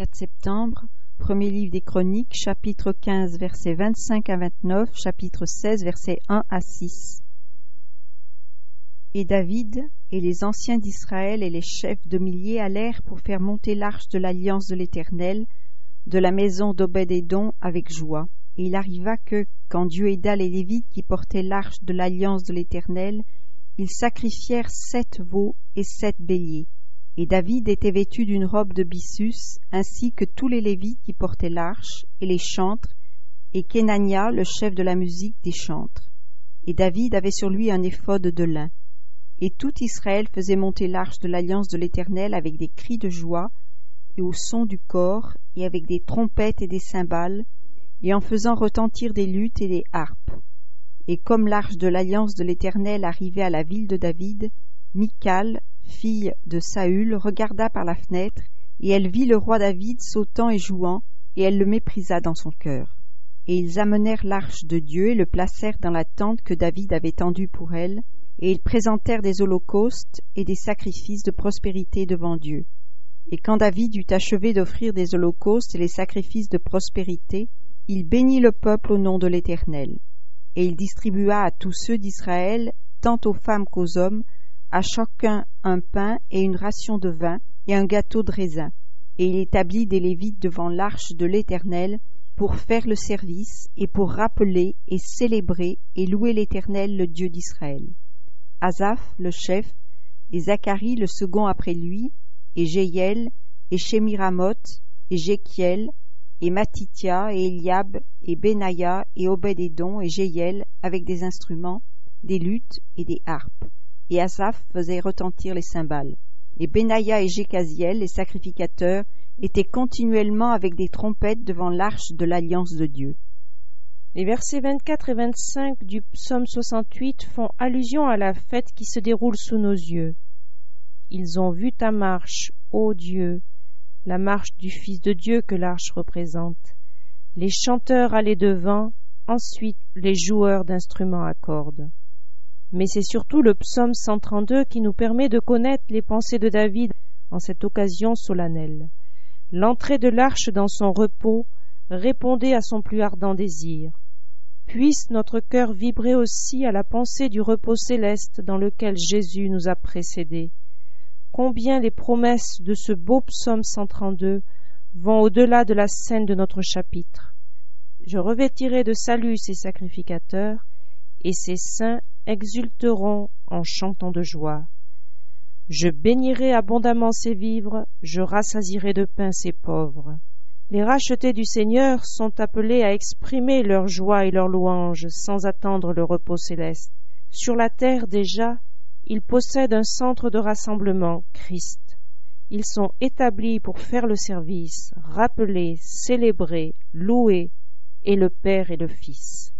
4 septembre, premier livre des Chroniques, chapitre 15, versets 25 à 29, chapitre 16, versets 1 à 6. Et David et les anciens d'Israël et les chefs de milliers allèrent pour faire monter l'arche de l'alliance de l'Éternel de la maison d'Obed-Édom avec joie. Et il arriva que, quand Dieu aida les Lévites qui portaient l'arche de l'alliance de l'Éternel, ils sacrifièrent 7 veaux et 7 béliers. Et David était vêtu d'une robe de byssus, ainsi que tous les Lévites qui portaient l'arche, et les chantres, et Kenania, le chef de la musique des chantres. Et David avait sur lui un éphod de lin. Et tout Israël faisait monter l'arche de l'alliance de l'Éternel avec des cris de joie, et au son du cor, et avec des trompettes et des cymbales, et en faisant retentir des luttes et des harpes. Et comme l'arche de l'alliance de l'Éternel arrivait à la ville de David, Michal, fille de Saül, regarda par la fenêtre, et elle vit le roi David sautant et jouant, et elle le méprisa dans son cœur. Et ils amenèrent l'arche de Dieu et le placèrent dans la tente que David avait tendue pour elle, et ils présentèrent des holocaustes et des sacrifices de prospérité devant Dieu. Et quand David eut achevé d'offrir des holocaustes et les sacrifices de prospérité, il bénit le peuple au nom de l'Éternel. Et il distribua à tous ceux d'Israël, tant aux femmes qu'aux hommes, à chacun un pain et une ration de vin et un gâteau de raisin. Et il établit des Lévites devant l'arche de l'Éternel pour faire le service et pour rappeler et célébrer et louer l'Éternel, le Dieu d'Israël. Asaph, le chef, et Zacharie, le second après lui, et Jéhiel, et Shemiramoth, et Jéchiel, et Matithia, et Eliab, et Benaïa, et Obed-Édom, et Jéhiel, avec des instruments, des luttes et des harpes. Et Asaph faisait retentir les cymbales. Et Benaïa et Jécaziel, les sacrificateurs, étaient continuellement avec des trompettes devant l'arche de l'alliance de Dieu. Les versets 24 et 25 du psaume 68 font allusion à la fête qui se déroule sous nos yeux. Ils ont vu ta marche, ô Dieu, la marche du Fils de Dieu que l'arche représente. Les chanteurs allaient devant, ensuite les joueurs d'instruments à cordes. Mais c'est surtout le psaume 132 qui nous permet de connaître les pensées de David en cette occasion solennelle. L'entrée de l'arche dans son repos répondait à son plus ardent désir. Puisse notre cœur vibrer aussi à la pensée du repos céleste dans lequel Jésus nous a précédés. Combien les promesses de ce beau psaume 132 vont au-delà de la scène de notre chapitre. Je revêtirai de salut ces sacrificateurs, et ces saints exulteront en chantant de joie. Je bénirai abondamment ses vivres, je rassasierai de pain ses pauvres. Les rachetés du Seigneur sont appelés à exprimer leur joie et leur louange sans attendre le repos céleste. Sur la terre déjà, ils possèdent un centre de rassemblement, Christ. Ils sont établis pour faire le service, rappeler, célébrer, louer, et le Père et le Fils.